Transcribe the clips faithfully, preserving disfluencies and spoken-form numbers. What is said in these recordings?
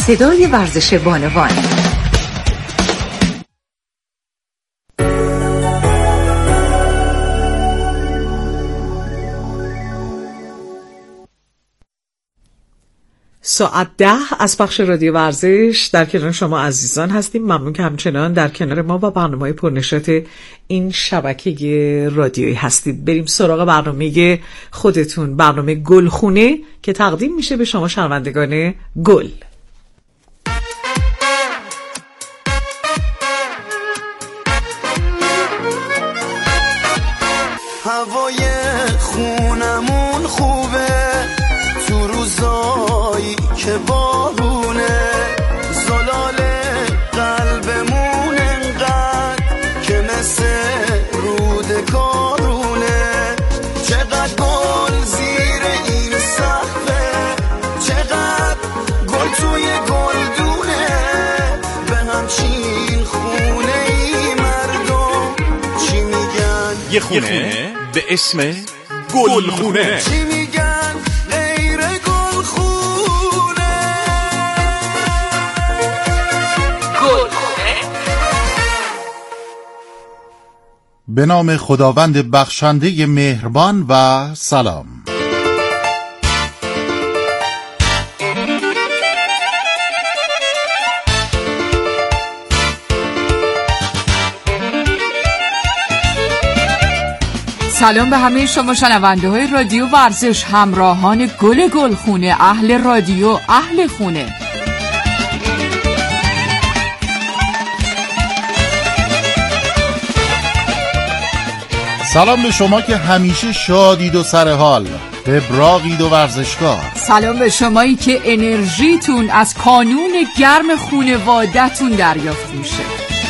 صدای ورزش بانوان. ساعت ده از پخش رادیو ورزش در کنار شما عزیزان هستیم. ممنون که همچنان در کنار ما و برنامه‌های پرنشاط این شبکه رادیویی هستید. بریم سراغ برنامه خودتون، برنامه گلخونه که تقدیم میشه به شما شنوندگان گل. هوای خونمون خوبه تو روزایی که بارونه، زلال قلبمون انقدر که مثل رود کارونه، چقدر گل زیر این سقفه، چقدر گل توی گلدونه، به همچین خونه ای مردم چی میگن؟ یه خونه, یه خونه به اسم گلخونه. چی میگن غیر گلخونه؟ گلخونه به نام خداوند بخشنده مهربان و سلام. سلام به همه شما شنونده های رادیو ورزش، همراهان گل گلخونه، اهل رادیو، اهل خونه. سلام به شما که همیشه شادید و سرحال، ابراقید و ورزشکار. سلام به شمایی که انرژیتون از کانون گرم خونوادتون دریافت میشه.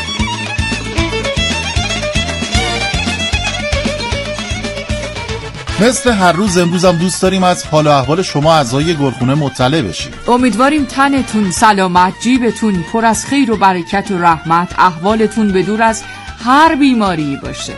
مثل هر روز امروز هم دوست داریم از حال و احوال شما اعضای گلخونه مطلع بشیم. امیدواریم تنتون سلامت، جیبتون پر از خیر و برکت و رحمت، احوالتون به دور از هر بیماری باشه.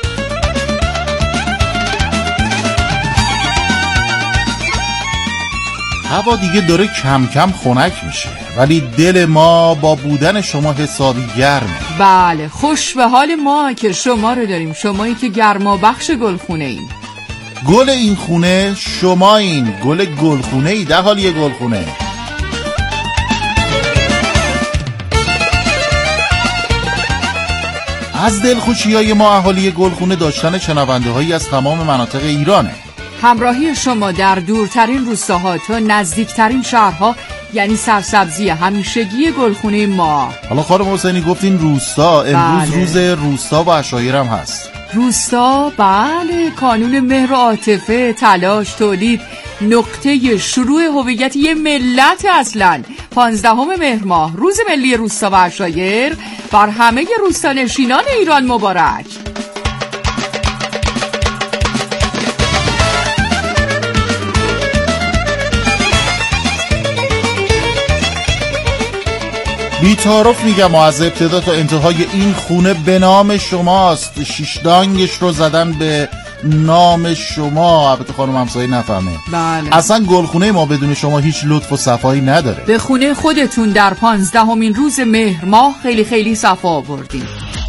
هوا دیگه داره کم کم خنک میشه، ولی دل ما با بودن شما حسابی گرمه. بله، خوش به حال ما که شما رو داریم، شمایی که گرما بخش گلخونه این. گل این خونه شما، این گل گلخونه ای، در حال یه گلخونه. از دلخوشی های ما اهالی گلخونه داشتن شنونده هایی از تمام مناطق ایرانه. همراهی شما در دورترین روستاها تا نزدیکترین شهرها یعنی سرسبزی همیشگی گلخونه ما. حالا خانم حسینی گفتین روستا، امروز بله. روز روستا و عشایر هم هست. روستا، بله، کانون مهر و عاطفه، تلاش، تولید، نقطه شروع هویت یه ملت. اصلاً پانزدهم مهر ماه، روز ملی روستا و عشایر، بر همه روستانشینان ایران مبارک. بی‌تعارف میگم و از ابتدا تا انتهای این خونه به نام شماست. شیشدانگش رو زدن به نام شما. البته خانم همسایه نفهمه. بله. اصلا گلخونه ما بدون شما هیچ لطف و صفایی نداره. به خونه خودتون در پانزدهمین روز مهر ماه خیلی خیلی صفا آوردید.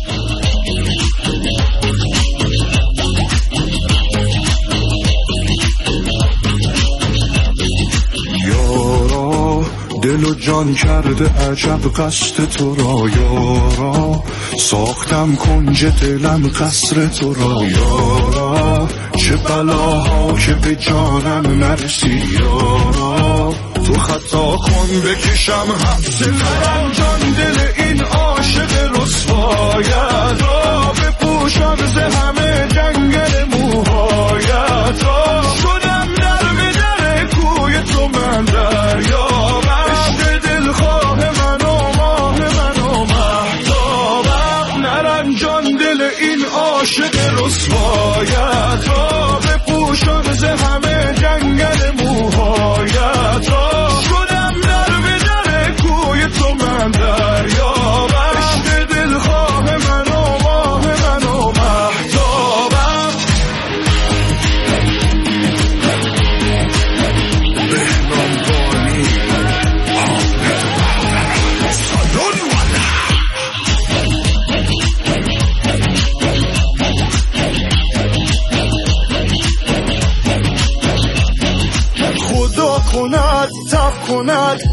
دل و جان کرده عجب قصد تو را یارا، ساختم کنج دلم قصر تو را یارا، چه بلاها که به جانم نرسی یارا، تو خطا کن بکشم حبس نرم جان دل این عاشق رسوایت را، بپوشم ز همه جنگل موهایت را، شدم در به در کوی تو من دریا، عاشق رسوایت را، بپوشم ز همه جنگل موهایت را، شدم در به در کوی تو من دریا، عشق دلخواه من و ماه من و مهتابم. بهنام بانی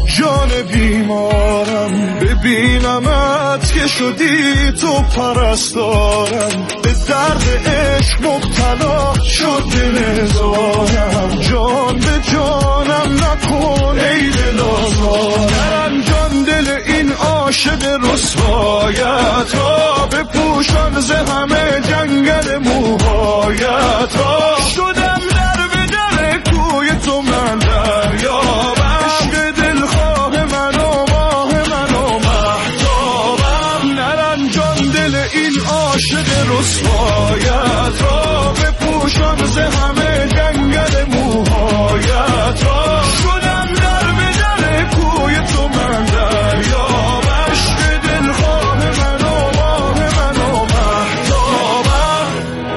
جان بیمارم، ببینمت که شدی تو پرستارم، به درد عشق مبتلا شد دلزارم، جان به جانم نکن ای دل آزارم، جان دل این عاشق رسوایت را بپوشان ز همه جنگل موهایت را، شدم در به در کوی تو من دریاب، عشق دلخواه من و ماه من و مهتابم، نرم جان دل این عاشق رسوایت را بپوشان ز همه جنگل موهایت را، شدم در به در کوی تو من دریاب، عشق دلخواه من و ماه من و مهتابم.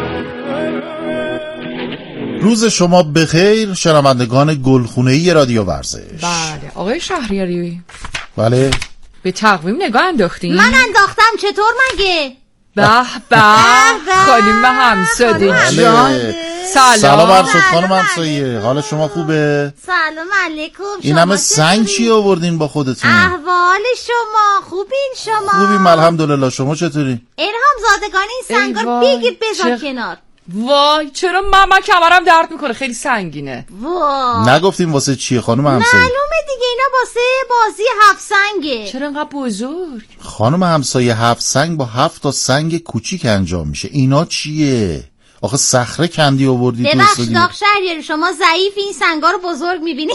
روز شما بخیر شنوندگان گلخونه‌ای رادیو ورزش. بله آقای شهریاری، بله به تقویم نگاه انداختین؟ من انداختم، چطور مگه؟ به به خانم همسایه جان، سلام. سلام عرض خانم همسایه، حال شما خوبه؟ سلام علیکم. این همه سنگ چی آوردین با خودتون؟ احوال شما خوبین؟ شما خوبیم الحمدلله، شما چطوری؟ الهام زادگان این سنگا رو بگیر بذار چه... کنار. وای چرا ماما کمرم درد میکنه، خیلی سنگینه. وای نگفتیم واسه چیه خانم همسایه؟ معلومه دیگه اینا واسه بازی هفت سنگه. چرا انقدر بزرگ؟ خانم همسایه هفت سنگ با هفت تا سنگ کوچیک انجام میشه. اینا چیه؟ آخه صخره کندی آوردی تو ببخشید آقا شهریاری شما ضعیف این سنگا رو بزرگ میبینی.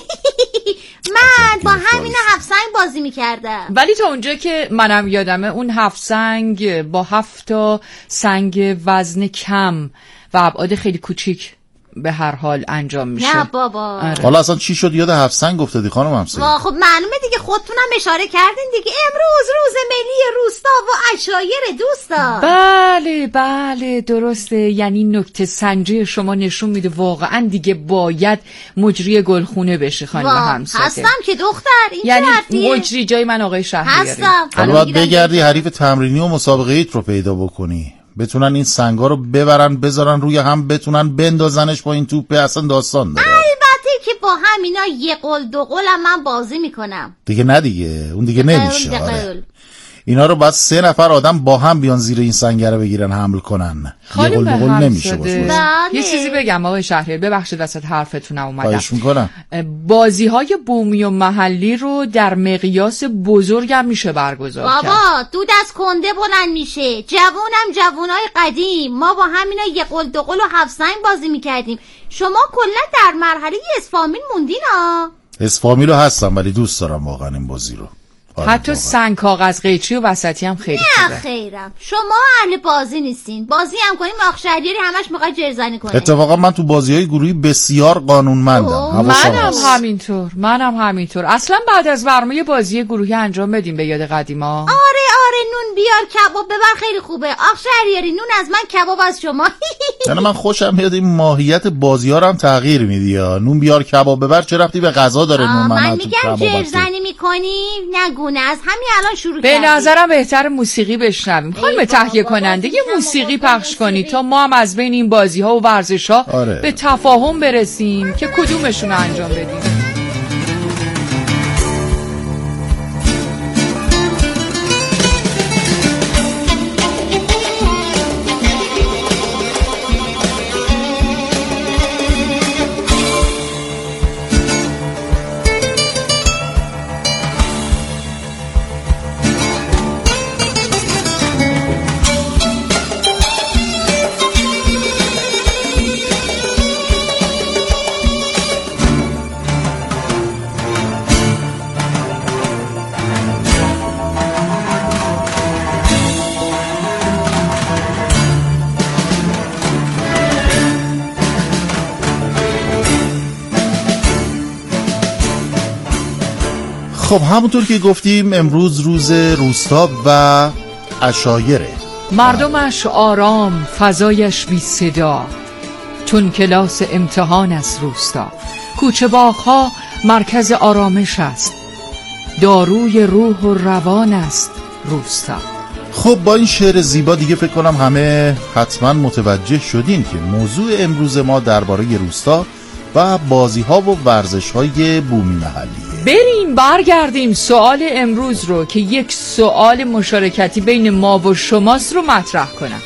من با همین هفت سنگ بازی میکردم، ولی تا اونجا که منم یادمه اون هفت سنگ با هفت تا سنگ وزن کم و ابعاد خیلی کوچیک به هر حال انجام میشه. نه بابا آره. حالا اصلا چی شد یاد هفت سنگ افتادی خانم همسایه؟ وا خب معلومه دیگه، خودتونم اشاره کردین دیگه، امروز روز ملی روستا و عشایر دوستا. بله بله درسته، یعنی نکته سنجی شما نشون میده واقعا دیگه باید مجری گلخونه بشه خانم همسایه. هستم که دختر، این یعنی چه مجری جای من آقای شهریاری هستم. حالا باید بگردی حریف تمرینی و مسابقه ایت رو پیدا بکنی، بتونن این سنگا رو ببرن بذارن روی هم، بتونن بندازنش با این توپه، اصلا داستان داره. البته که با همینا یه قول دو قولم من بازی میکنم دیگه نه دیگه اون دیگه نمیشه. دقیقل. آره. اینا رو باید سه نفر آدم با هم بیان زیر این سنگه رو بگیرن حمل کنن. یه قول دو قول نمیشه باشه. یه چیزی بگم آقای شهریاری، ببخشید وسط حرفتونم اومدم. خواهش میکنم. بازی های بومی و محلی رو در مقیاس بزرگم میشه برگزار کرد. بابا دود از کنده بلند میشه، جوونم جوونای قدیم، ما با همینا یه قول دو قول و هفت سنگ بازی میکردیم. شما کلا در مرحله اسفامیل موندین ها؟ اسفامیل رو هستم ولی دوست دارم واقعا این بازی رو. حتی سنگ کاغذ قیچی و وسطی هم خیلی خوبه. نه خیرم، شما اهل بازی نیستین. بازی هم کنیم آخ شهریاری همش میخواد جرزنی کنه. اتفاقا من تو بازی‌های گروهی بسیار قانونمندم. منم همینطور منم همینطور اصلا بعد از برنامه بازی گروهی انجام بدیم به یاد قدیما. آره آره نون بیار کباب ببر خیلی خوبه. آخ شهریاری نون از من کباب از شما. یعنی من خوشم میاد این ماهیت بازی‌ها رو هم تغییر میدی. نون بیار کباب ببر چه ربطی به غذا داره؟ نون من میگم جرزنی میکنی نگو از همین الان شروع به کردی. نظرم بهتر موسیقی بشنویم. خانم تهیه کننده یه موسیقی پخش کنی تا ما هم از بین این بازی ها و ورزش ها آره. به تفاهم برسیم که کدومشون رو انجام بدیم. خب همونطور که گفتیم امروز روز روستا و عشایره. مردمش آرام، فضایش بی صدا، چون کلاس امتحان است روستا. کوچه باغ‌ها مرکز آرامش است، داروی روح و روان است روستا. خب با این شعر زیبا دیگه فکر کنم همه حتما متوجه شدین که موضوع امروز ما درباره روستا و بازی ها و ورزش های بومی محلی. بریم برگردیم سوال امروز رو که یک سوال مشارکتی بین ما و شماست رو مطرح کنم.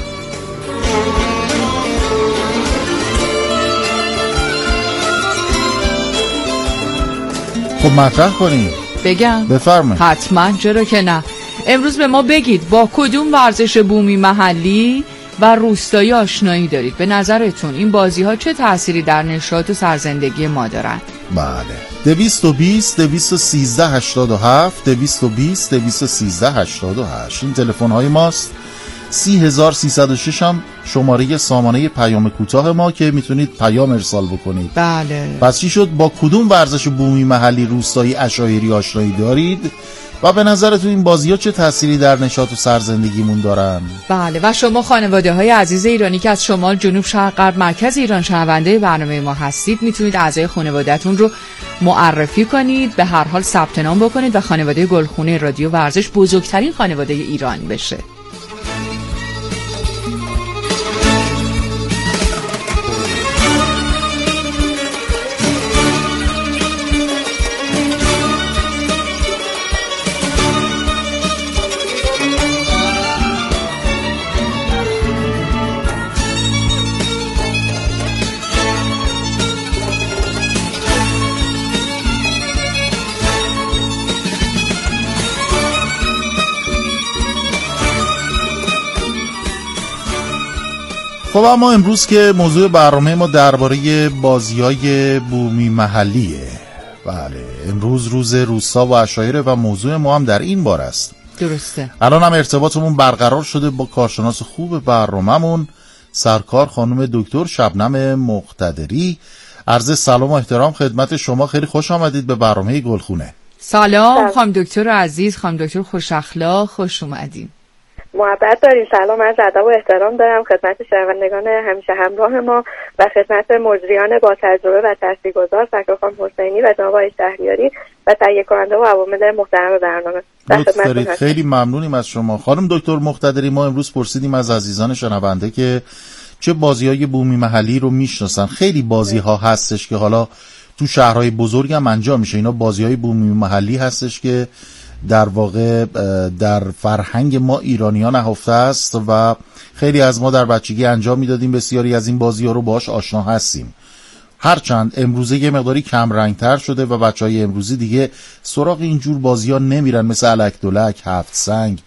خب مطرح کنیم. بگم؟ بفرمایید. حتما، چرا که نه. امروز به ما بگید با کدوم ورزش بومی محلی و روستایی آشنایی دارید؟ به نظرتون این بازی ها چه تأثیری در نشاط و سرزندگی ما دارن؟ بله. دویست و بیست دویست و سیزده هشتاد و هفت دویست و بیست دویست و سیزده هشتاد و هشت این تلفن های ماست. سی هزار سیصد و شش هم شماره سامانه پیام کوتاه ما که میتونید پیام ارسال بکنید. بله. پس چی شد؟ با کدوم ورزش بومی محلی، روستایی، عشایری آشنایی دارید و به نظرتون این بازی‌ها چه تأثیری در نشاط و سرزندگیمون دارن؟ بله. و شما خانواده‌های عزیز ایرانی که از شمال، جنوب، شرق، غرب، مرکز ایران شنونده برنامه ما هستید، میتونید اعضای خانواده‌تون رو معرفی کنید، به هر حال ثبت نام بکنید و خانواده گلخونه رادیو ورزش بزرگترین خانواده ایران بشه. خب اما امروز که موضوع برنامه ما درباره بازی‌های بومی محلیه. بله، امروز روز روستا و عشایر و موضوع ما هم در این باره است. درسته. الان هم ارتباطمون برقرار شده با کارشناس خوب برنامه‌مون، سرکار خانم دکتر شبنم مقتدری. عرض سلام و احترام خدمت شما، خیلی خوش آمدید به برنامه گلخونه. سلام خانم دکتر عزیز، خانم دکتر خوش اخلاق، خوش اومدین. محبت دارین. سلام، از ادب و احترام دارم خدمت شنوندگان همیشه همراه ما و خدمت مجریان با تجربه و تاثیرگذار سرکار خانم حسینی و جناب آقای شهریاری و تهیه کننده و عوامل محترم برنامه. لطف دارید، خیلی ممنونیم از شما. خانم دکتر مقتدری، ما امروز پرسیدیم از عزیزان شنونده که چه بازی‌های بومی محلی رو میشناسن. خیلی بازی‌ها هستش که حالا تو شهرهای بزرگ هم انجام میشه. اینا بازی‌های بومی محلی هستش که در واقع در فرهنگ ما ایرانیان نهفته است و خیلی از ما در بچگی انجام میدادیم. بسیاری از این بازی‌ها رو باهاش آشنا هستیم، هرچند امروزه یه مقداری کم رنگتر شده و بچهای امروزی دیگه سراغ اینجور بازی‌ها نمیرن، مثل الک دلک، هفت سنگ.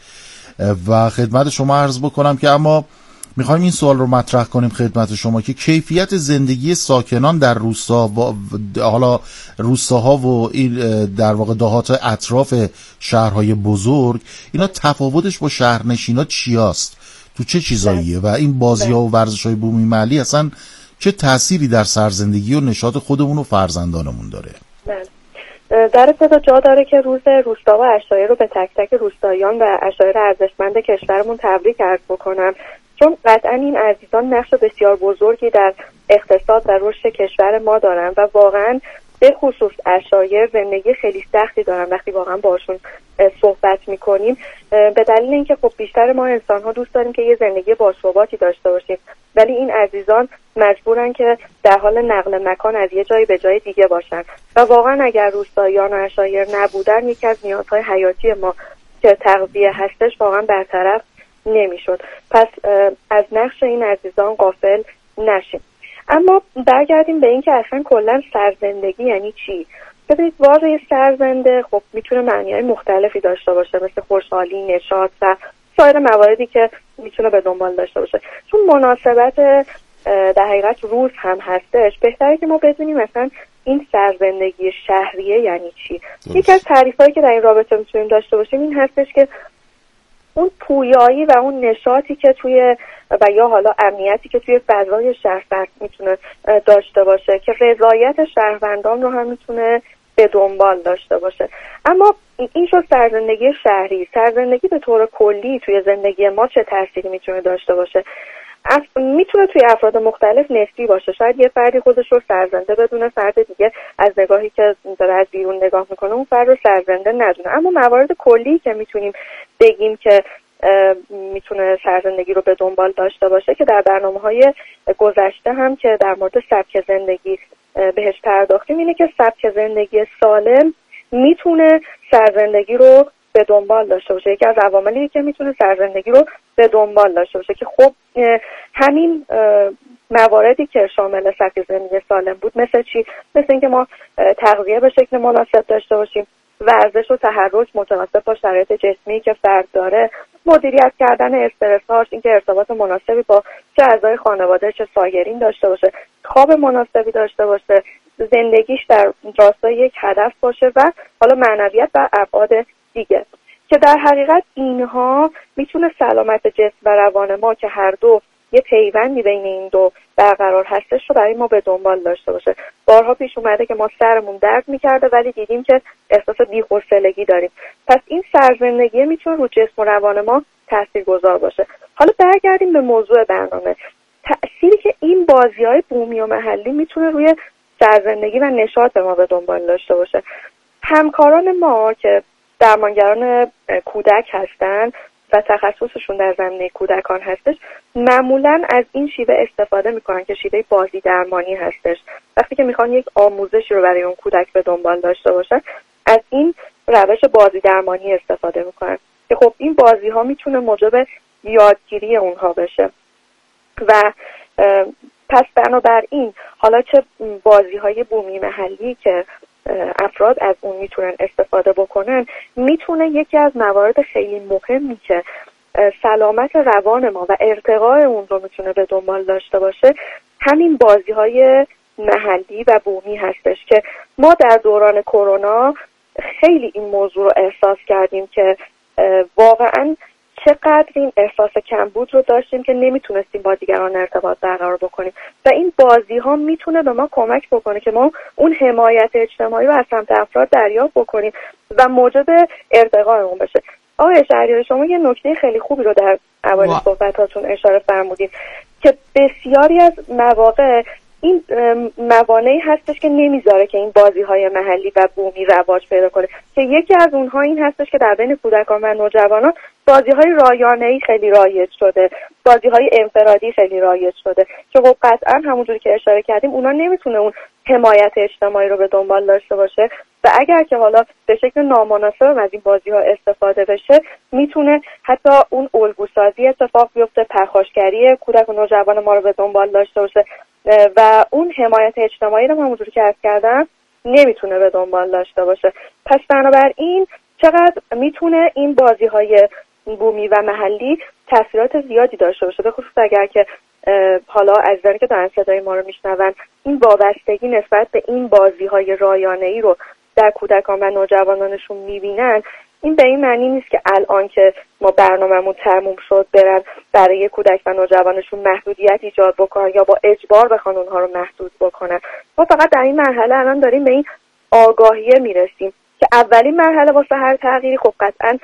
و خدمت شما عرض بکنم که اما میخوایم این سوال رو مطرح کنیم خدمت شما که کیفیت زندگی ساکنان در روستا و حالا روستاها و این در واقع دهات اطراف شهرهای بزرگ، اینا تفاوتش با شهرنشینا چیاست؟ تو چه چیزاییه؟ و این بازی‌ها و ورزش‌های بومی محلی اصلا چه تأثیری در سرزندگی و نشاط خودمون و فرزندانمون داره؟ در ابتدا جا داره که روز روستا و عشایر رو به تک تک روستاییان و عشایر ارزشمند کشورمون تبریک عرض بکنم، چون قطعا این عزیزان نقش بسیار بزرگی در اقتصاد و رشد کشور ما دارن و واقعا به خصوص عشایر زندگی خیلی سختی دارن. وقتی واقعا باشون صحبت میکنیم به دلیل اینکه خب بیشتر ما انسان ها دوست داریم که یه زندگی باثباتی داشته باشیم، ولی این عزیزان مجبورن که در حال نقل مکان از یه جایی به جای دیگه باشن و واقعا اگر روستاییان و عشایر نبودن یکی از نیازهای حیاتی ما که تغذیه هستش واقعا برطرف نمیشد. پس از نقش این عزیزان غافل نشیم. اما برگردیم به این که اصلا کلا سرزندگی یعنی چی. ببینید واژه سرزنده خب میتونه معنی‌های مختلفی داشته باشه، مثل خوشحالی، نشاط و سایر مواردی که میتونه به دنبال داشته باشه. چون مناسبت در حقیقت روز هم هستش، بهتره که ما بدونیم مثلا این سرزندگی شهریه یعنی چی. یکی از تعریفایی که در این رابطه میتونیم داشته باشیم این هستش که اون پویایی و اون نشاطی که توی و یا حالا امنیتی که توی فضای شهر فرد میتونه داشته باشه که رضایت شهروندان رو هم میتونه به دنبال داشته باشه. اما این شد سرزندگی شهری. سرزندگی به طور کلی توی زندگی ما چه تأثیری میتونه داشته باشه؟ اف... میتونه توی افراد مختلف نسبی باشه. شاید یه فردی خودش رو سرزنده بدونه، فرد دیگه از نگاهی که داره از بیرون نگاه میکنه اون فرد رو سرزنده ندونه. اما موارد کلی که میتونیم بگیم که میتونه سرزندگی رو به دنبال داشته باشه که در برنامه‌های گذشته هم که در مورد سبک زندگی بهش پرداختیم اینه که سبک زندگی سالم میتونه سرزندگی رو به دنبال داشته باشه. یکی از عواملی که میتونه سرزندگی رو به دنبال داشته باشه که خب همین مواردی که شامل سبک زندگی سالم بود مثل چی؟ مثل اینکه ما تغذیه به شکل مناسب داشته باشیم، ورزش و تحرک متناسب با شرایط جسمی که فرد داره، مدیریت کردن استرس‌هاش، اینکه ارتباط مناسبی با چه اعضای خانواده چه سایرین داشته باشه، خواب مناسبی داشته باشه، زندگیش در راستای یک هدف باشه و حالا معنویت و ابعاد دیگه که در حقیقت اینها میتونه سلامت جسم و روان ما که هر دو یه پیوندی بین این دو برقرار هستش رو برای ما به دنبال داشته باشه. بارها پیش اومده که ما سرمون درد میکرده ولی دیدیم که احساس بی‌حوصلگی داریم. پس این سرزندگی میتونه رو جسم و روان ما تاثیرگذار باشه. حالا برگردیم به موضوع برنامه. تأثیری که این بازی‌های بومی و محلی میتونه روی سرزندگی و نشاط ما به دنبال داشته باشه. همکاران ما که درمانگران کودک هستن و تخصصشون در زمینه کودکان هستش معمولاً از این شیوه استفاده میکنن که شیوه بازی درمانی هستش. وقتی که میخوان یک آموزشی رو برای اون کودک به دنبال داشته باشن از این روش بازی درمانی استفاده میکنن که خب این بازی ها میتونه موجب یادگیری اونها بشه و پس بنابراین حالا چه بازی های بومی محلی که افراد از اون میتونن استفاده بکنن میتونه یکی از موارد خیلی مهمی که سلامت روان ما و ارتقاء اون رو میتونه به دنبال داشته باشه همین بازی های محلی و بومی هستش که ما در دوران کرونا خیلی این موضوع رو احساس کردیم که واقعاً چقدر این احساس کمبود رو داشتیم که نمیتونستیم با دیگران ارتباط برقرار بکنیم و این بازی ها میتونه به ما کمک بکنه که ما اون حمایت اجتماعی رو از سمت افراد دریافت بکنیم و موجب ارتقاء اون بشه. آقای شهریار شما یه نکته خیلی خوبی رو در اوایل صحبتاتون اشاره فرمودید که بسیاری از مواقع این موانعی هستش که نمیذاره که این بازی‌های محلی و بومی رواج پیدا کنه که یکی از اونها این هستش که در بین کودکان و نوجوانان بازی‌های رایانه‌ای خیلی رایج شده، بازی‌های انفرادی خیلی رایج شده که خب قطعاً همونجوری که اشاره کردیم اونا نمیتونه اون حمایت اجتماعی رو به دنبال داشته باشه و اگر که حالا به شکل نامناسب از این بازی‌ها استفاده بشه میتونه حتی اون الگوسازی اتفاق بیفته، پرخاشگری کودک و نوجوان ما رو به دنبال داشته باشه و اون حمایت اجتماعی رو همونجوری که عرض کردم نمیتونه به دنبال داشته باشه. پس بنابراین چقدر میتونه این بازی‌های بومی و محلی تاثیرات زیادی داشته باشه، به خصوص اگر که حالا عزیزانی که دارن صدای ما رو میشنون این وابستگی نسبت به این بازی‌های رایانه‌ای رو در کودکان و نوجوانانشون میبینن. این به این معنی نیست که الان که ما برنامه‌مون تموم شد برن برای کودک و نوجوانشون محدودیت ایجاد بکنن یا با اجبار بخوان اونها رو محدود بکنن. ما فقط در این مرحله الان داریم به این آگاهیه میرسیم که اولین مرحله واسه هر تغییری خب قطعاً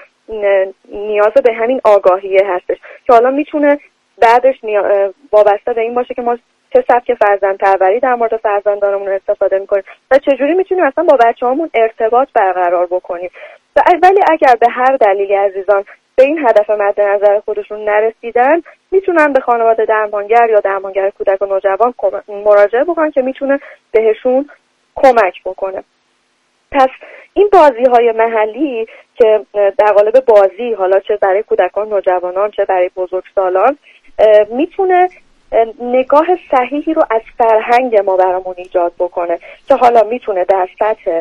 نیاز به همین آگاهیه هستش که حالا میتونه بعدش وابسته به این باشه که ما چه سبک فرزندپروری در مورد فرزندانمون استفاده میکنیم و چجوری میتونیم اصلا با بچه‌هامون ارتباط برقرار بکنیم. و ولی اگر به هر دلیلی عزیزان به این هدف مد نظر خودشون نرسیدن میتونن به خانواده درمانگر یا درمانگر کودک و نوجوان مراجعه بکنن که میتونه بهشون کمک بکنه. پس این بازی‌های محلی که در قالب بازی حالا چه برای کودکان نوجوانان چه برای بزرگسالان میتونه نگاه صحیحی رو از فرهنگ ما برامون ایجاد بکنه که حالا میتونه در سطح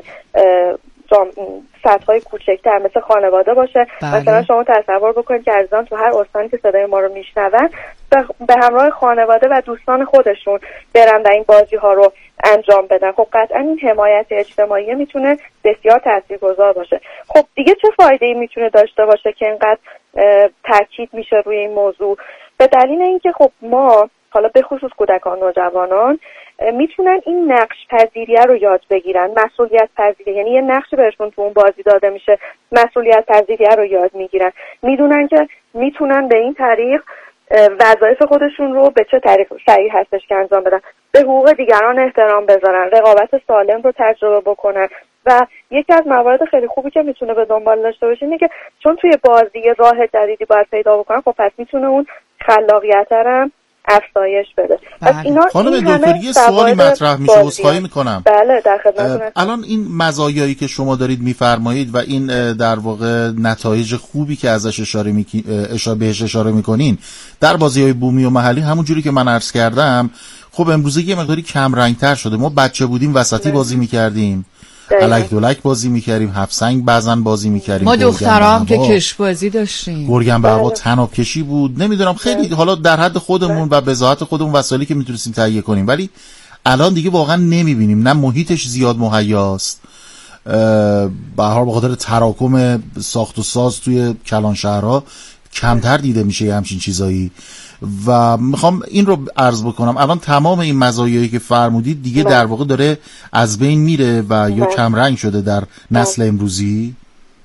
سطح‌های کوچکتر مثل خانواده باشه. بله. مثلا شما تصور بکنید که عزیزان تو هر استانی که صدای ما رو میشنون به همراه خانواده و دوستان خودشون برن و این بازی ها رو انجام بدن. خب قطعا این حمایت اجتماعی میتونه بسیار تاثیرگذار باشه. خب دیگه چه فایده‌ای میتونه داشته باشه که اینقدر تاکید میشه روی این موضوع؟ به دلیل اینکه خب ما حالا به خصوص کودکان و نوجوانان میتونن این نقش پذیریه رو یاد بگیرن، مسئولیت پذیری، یعنی یه نقشی بهشون تو اون بازی داده میشه، مسئولیت پذیریه رو یاد میگیرن، میدونن که میتونن به این طریق وظایف خودشون رو به چه طریق صحیح هستش که انجام بدن، به حقوق دیگران احترام بذارن، رقابت سالم رو تجربه بکنن. و یکی از موارد خیلی خوبی که میتونه به دنبال داشته باشه اینه که چون توی بازی راه جدیدی باید پیدا بکنن، خب پس میتونه اون خلاقیت رو افزایش بده. پس اینا خانم این دکتر یه سوالی مطرح میشه، عذرخواهی میکنم. بله در خدمتتونم. الان این مزایایی که شما دارید میفرمایید و این در واقع نتایج خوبی که ازش اشاره می اشاره بهش اشاره میکنین در بازی‌های بومی و محلی، همون جوری که من عرض کردم، خب امروزه یه مقداری کم رنگ‌تر شده. ما بچه بودیم وسطی بازی میکردیم، الک دولک بازی میکردیم، هفت سنگ بعضن بازی میکردیم، ما دخترام که کش بازی داشتیم، گرگن به هوا تناب کشی بود، نمیدونم خیلی حالا در حد خودمون و بضاعت خودمون وسایلی که میتونستیم تهیه کنیم، ولی الان دیگه واقعا نمیبینیم، نه محیطش زیاد مهیاست، به هر حال بخاطر تراکم ساخت و ساز توی کلان شهرها کمتر دیده میشه یه همچین چیزایی. و میخوام این رو عرض بکنم، الان تمام این مزایایی که فرمودید دیگه در واقع داره از بین میره و یا کم رنگ شده در نسل امروزی.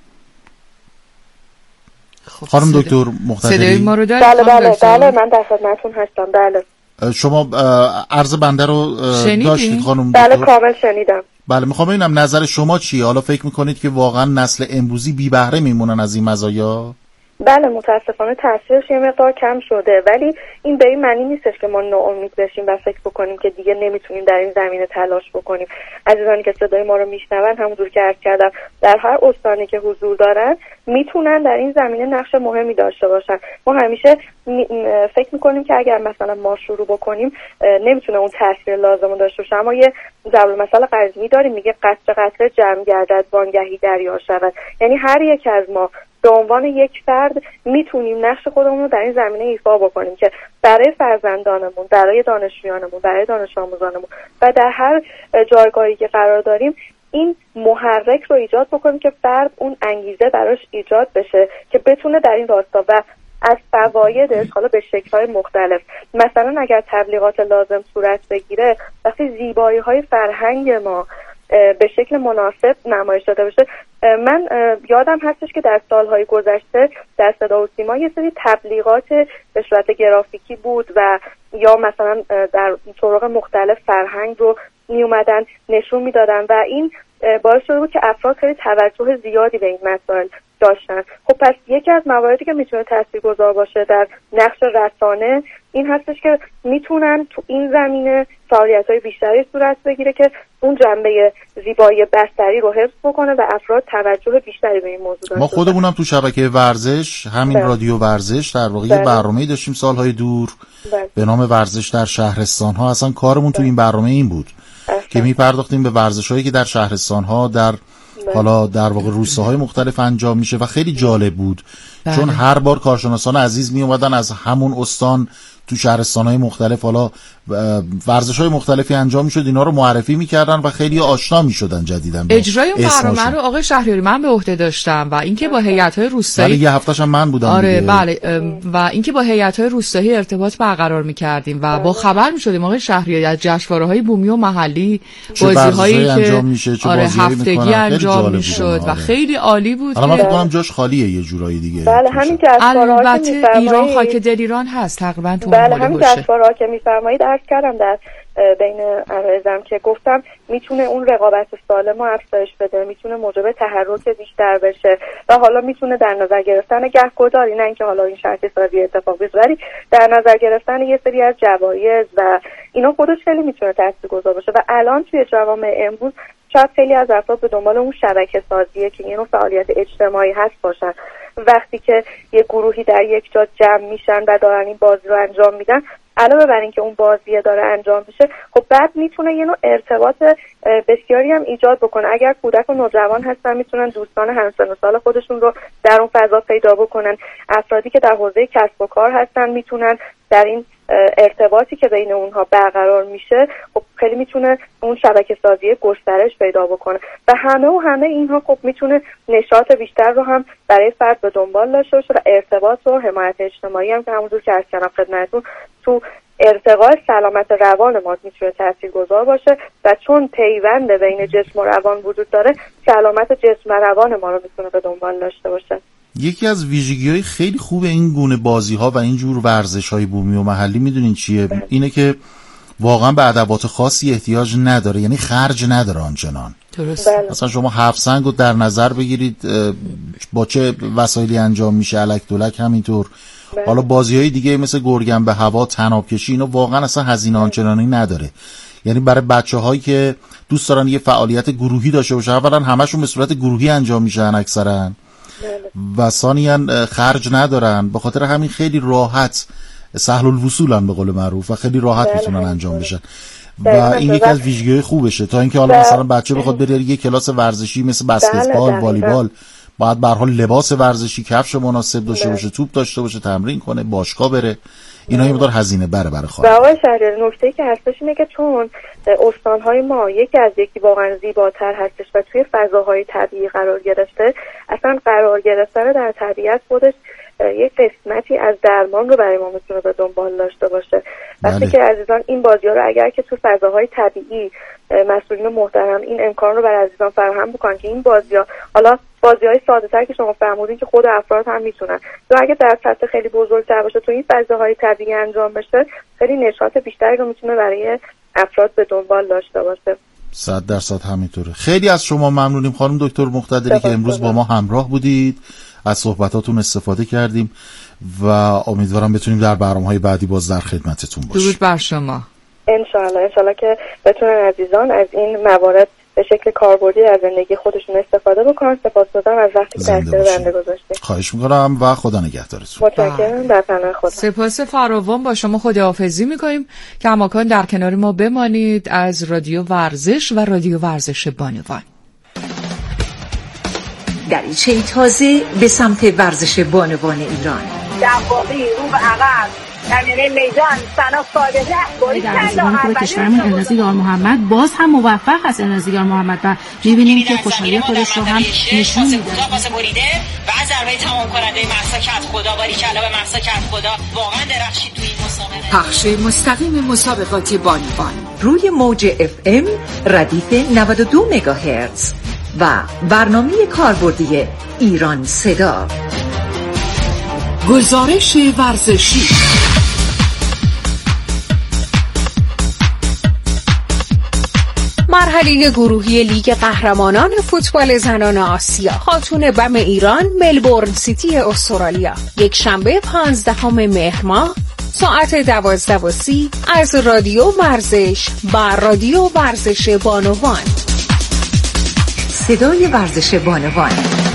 خانم دکتر مقتدری صدای ما رو دارید؟ بله بله بله من در خدمتتون هستم. بله شما عرض بنده رو داشتید خانم دکتر؟ بله کامل شنیدم. بله میخوام ببینم نظر شما چیه؟ حالا فکر میکنید که واقعا نسل امروزی بی بهره میمونن از این مزایا؟ بله متاسفانه تاثیرش یه مقدار کم شده، ولی این به این معنی نیستش که ما ناامید بشیم و فکر بکنیم که دیگه نمیتونیم در این زمینه تلاش بکنیم. عزیزانی که صدای ما رو میشنون، همونجور که عرض کردم، در هر استانی که حضور دارن میتونن در این زمینه نقش مهمی داشته باشن. ما همیشه فکر میکنیم که اگر مثلا ما شروع بکنیم نمیتونه اون تاثیر لازم داشته باشه، اما یه ضرب المثل قدیمی داریم میگه قطره قطره جمع گردد وانگهی دریا شود. یعنی هر یک از ما به عنوان یک فرد میتونیم نقش خودمون رو در این زمینه ایفا بکنیم که برای فرزندانمون، برای دانشجویانمون، برای دانش آموزانمون و در هر جایگاهی که قرار داریم این محرک رو ایجاد بکنیم که فرد اون انگیزه براش ایجاد بشه که بتونه در این راستا و از فوایدش حالا به شکل‌های مختلف، مثلا اگر تبلیغات لازم صورت بگیره، وقتی زیبایی‌های فرهنگ ما به شکل مناسب نمایش داده بشه. من یادم هستش که در سالهای گذشته در صدا و سیما یه سری تبلیغات به صورت گرافیکی بود و یا مثلا در طرق مختلف فرهنگ رو می اومدن نشون میدادن و این باعث شده بود که افراد خیلی توجه زیادی به این مسائل داشتن. خب پس یکی از مواردی که میتونه تاثیرگذار باشه در نقش رسانه این هستش که میتونن تو این زمینه فعالیت‌های بیشتری صورت بگیره که اون جنبه زیبایی بصری رو حفظ بکنه و افراد توجه بیشتری به این موضوع داشته. ما خودمونم تو شبکه ورزش، همین بله. رادیو ورزش در واقع بله. یه برنامه‌ای داشتیم سالهای دور بله. به نام ورزش در شهرستان‌ها. اصلا کارمون بله. تو این برنامه این بود اصلا. که میپرداختیم به ورزش‌هایی که در شهرستان‌ها در بله. حالا در واقع روستاهای مختلف انجام میشه و خیلی جالب بود بله. چون هر بار کارشناسان عزیز می اومدن از همون استان تو شهرستان‌های مختلف حالا ورزش‌های مختلفی انجام می‌شد، اینا رو معرفی می‌کردن و خیلی آشنا می‌شدن جدیداً. اجرای اون برنامه رو آقای شهریاری من به عهده داشتم و اینکه با هیئت‌های روستایی ولی یه هفته‌ش هم من بودم آره دیگه. بله و اینکه با هیئت‌های روستایی ارتباط برقرار می‌کردیم و با خبر می‌شدیم آقای شهریاری از جشنواره‌های بومی و محلی، بازی‌هایی که انجام میشه، چه آره بازی‌هایی هفتگی انجام می‌شد و خیلی عالی بود. حالا من فکر کنم جاش خالیه یه جورایی دیگه. بله همین جشنواره‌ها البته ایران خاک دل ایران هست تقریباً تو بله همین جشنواره‌ها که می‌فرمایید عرض کردم در بین عرایزم که گفتم میتونه اون رقابت سالم رو افزایش بده، میتونه موجب تحرک بیشتر بشه و حالا میتونه در نظر گرفتن گهگداری، نه اینکه حالا این شرطی سازی اتفاق بیفته، ولی در نظر گرفتن یه سری از جوایز و اینا خودش خیلی میتونه تاثیرگذار باشه. و الان توی جوامع امروز شاید خیلی از افراد به دنبال اون شبکه سازیه که یه نوع فعالیت اجتماعی هست باشن. وقتی که یه گروهی در یک جا جمع میشن و دارن این بازی رو انجام میدن، علاوه بر اینکه اون بازیه داره انجام میشه، خب بعد میتونه یه نوع ارتباط بسیاری هم ایجاد بکنه. اگر کودک و نوجوان هستن میتونن دوستان همسن و سال خودشون رو در اون فضا پیدا بکنن. افرادی که در حوزه کسب و کار هستن میتونن در این ارتباطی که بین اونها برقرار میشه خب خیلی میتونه اون شبکه سازی گسترش پیدا بکنه و همه و همه اینها خب میتونه نشاط بیشتر رو هم برای فرد به دنبال داشته باشه و ارتباط و حمایت اجتماعی هم که همونجور که عرض کردم خدمتتون تو ارتقاء سلامت روان ما میتونه تاثیرگذار باشه و چون پیوند بین جسم و روان وجود داره، سلامت جسم و روان ما رو میتونه به دنبال داشته باشه. یکی از ویژگی‌های خیلی خوب این گونه بازی‌ها و این جور ورزش‌های بومی و محلی میدونین چیه؟ بله. اینه که واقعا به ادوات خاصی احتیاج نداره، یعنی خرج نداره آنچنان. درست. بله. مثلا شما هفت سنگ رو در نظر بگیرید با چه وسایلی انجام میشه، الک دولک همینطور. حالا بازی‌های دیگه مثل گرگن به هوا، طناب کشی، اینا واقعا اصلا هزینه آنچنانی نداره. یعنی برای بچه‌هایی که دوست دارن یه فعالیت گروهی داشته باشه، اولا همشون به صورت گروهی انجام میشن اکثرا و ثانیاً خرج ندارن، به خاطر همین خیلی راحت سهل الوصولن به قول معروف و خیلی راحت میتونن انجام بشن و این یکی از ویژگی‌های خوبشه. تا اینکه حالا مثلا بچه بخواد بره یه کلاس ورزشی مثل بسکتبال، والیبال، باید به هر حال لباس ورزشی، کفش مناسب داشته باشه، توپ داشته باشه، تمرین کنه، باشگاه بره. اینا یه مقدار هزینه بره برای خانم. و آقای شهریاری نکته‌ای که هستش اینه که چون استان‌های ما یکی از یکی واقعا زیباتر هستش و توی فضاهای طبیعی قرار گرفته، اصلا قرار گرفتن در طبیعت خودش یک قسمتی از درمان رو برای ما میتونه به دنبال داشته باشه. وقتی که عزیزان این بازی‌ها رو اگر که تو فضاهای طبیعی مسئولین محترم این امکان رو برای عزیزان فراهم بکنن که این بازی‌ها، حالا بازی‌های ساده‌تر که شما فرمودین که خود افراد هم میتونن، یا اگه در سطح خیلی بزرگتر باشه تو این فضاهای طبیعی انجام بشه، خیلی نشاط بیشتری رو میتونه برای افراد به دنبال داشته باشه. صد درصد همینطوره. خیلی از شما ممنونیم خانم دکتر مقتدری که امروز با ما همراه بودید، از صحبتاتون استفاده کردیم و امیدوارم بتونیم در برنامه‌های بعدی باز در خدمتتون باشیم. درود بر شما. انشالله انشالله که بتونن عزیزان از این موارد به شکل کاربردی از زندگی خودشون استفاده بکنن. سپاسگزارم از وقتی که در اختیار بنده گذاشتید. خواهش می‌کنم و خدا نگهدارتون. متشکرم. در پناه خدا. سپاس فراوان. با شما خداحافظی می‌کنیم که هماکان در کنار ما بمانید. از رادیو ورزش و رادیو ورزش بانوان. دریچه تازه به سمت ورزش بانوان ایران. دقاقی رو به عقب نمیانه میدان سنا صادقه باری دروازه‌بان خوب کشورمون النازی یار محمد باز هم موفق است. النازی یار محمد و می‌بینیم که خوشحالی خودش رو هم نشون میده. پاس بریده و ضربه تمام کننده مهسا کت خدا، باری کلا به مهسا کت خدا، واقعا درخشید توی این مسابقه. پخش مستقیم مسابقات بانوان روی موج اف ام ردیف نود و دو مگاهرتز و برنامه کاربردی ایران صدا. گزارش ورزشی. مرحله گروهی لیگ قهرمانان فوتبال زنان آسیا، خاتون بم ایران ملبورن سیتی استرالیا، یک شنبه پانزدهم مهر ماه ساعت دوازده و سی از رادیو ورزش بر رادیو ورزش بانوان. صدای ورزش بانوان.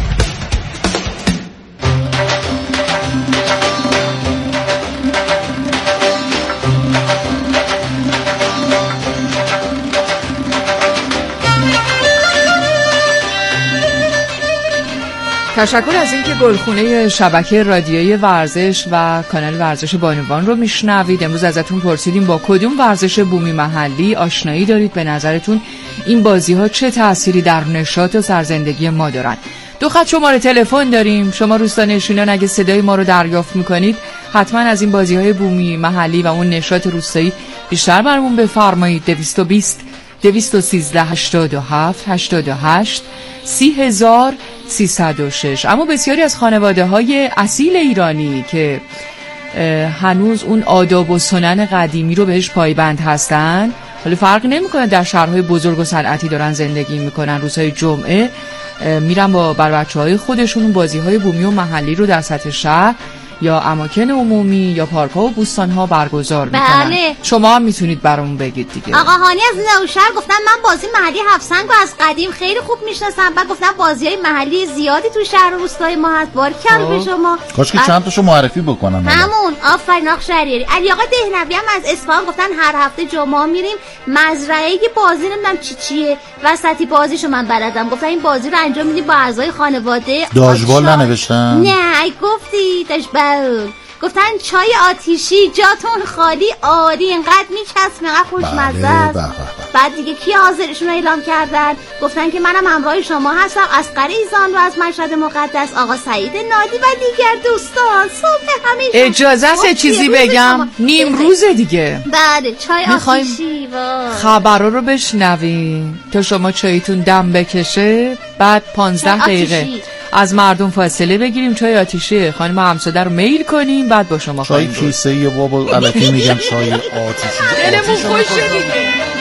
تشکر از اینکه گلخونه شبکه رادیویی ورزش و کانال ورزش بانوان رو میشنوید. امروز ازتون پرسیدیم با کدوم ورزش بومی محلی آشنایی دارید؟ به نظرتون این بازی ها چه تأثیری در نشاط و سرزندگی ما دارن؟ دو خط شماره تلفن داریم. شما روستانشینان اگه صدای ما رو دریافت میکنید حتما از این بازی های بومی محلی و اون نشاط روستایی بیشتر برامون بفرمایید. دویست و بیست دویست و سیزده هشتاد و هفت هشتاد و هشت سی هزار سیصد و شش. اما بسیاری از خانواده های اصیل ایرانی که هنوز اون آداب و سنن قدیمی رو بهش پایبند هستن، حالا فرق نمیکنه در شهرهای بزرگ و صنعتی دارن زندگی میکنن، روزهای جمعه میرن با بر بچه‌های خودشون بازی‌های بومی و محلی رو در سطح شهر یا اماکن عمومی یا پارک‌ها و بوستان‌ها برگزار میکنن. بله. شما هم میتونید برامون بگید دیگه. آقا هانی از نوشهر گفتن من بازی محلی هفسنگ رو از قدیم خیلی خوب میشناسم. بعد گفتن بازی‌های محلی زیادی تو شهر و روستای ما هست. بارکل به شما. کاش که چند تاشو معرفی بکنن. همون آفرین آقا شهریاری. علی آقا دهنوی هم از اصفهان گفتن هر هفته جمعه میریم مزرعه یه بازی نمیدونم چی چیه وسطی بازیشو من بلدم. گفتن این بازی رو انجام میدیم با اعضای خانواده. داژبال ننوشتن؟ نه ای گفتی داژبال. گفتن چای آتیشی جاتون خالی عالی اینقدر میچسبه اینقدر خوشمزه است. بعد دیگه کی حاضرشون رو اعلام کردن؟ گفتن که منم همراه شما هستم از قریزان و از مشهد مقدس آقا سعید نادی و دیگر دوستان. صبح همیشه اجازه است چیزی بگم؟ نیم روز دیگه بله چای آتیشی خبرها رو بشنویم تا شما چایتون دم بکشه. بعد پانزده دقیقه از مردم فاصله بگیریم چای آتیشه خانم همساده رو میل کنیم بعد با شما چای کیسه یه بابا الکی میگم چای آتیشه دلمون خوشه دیگه.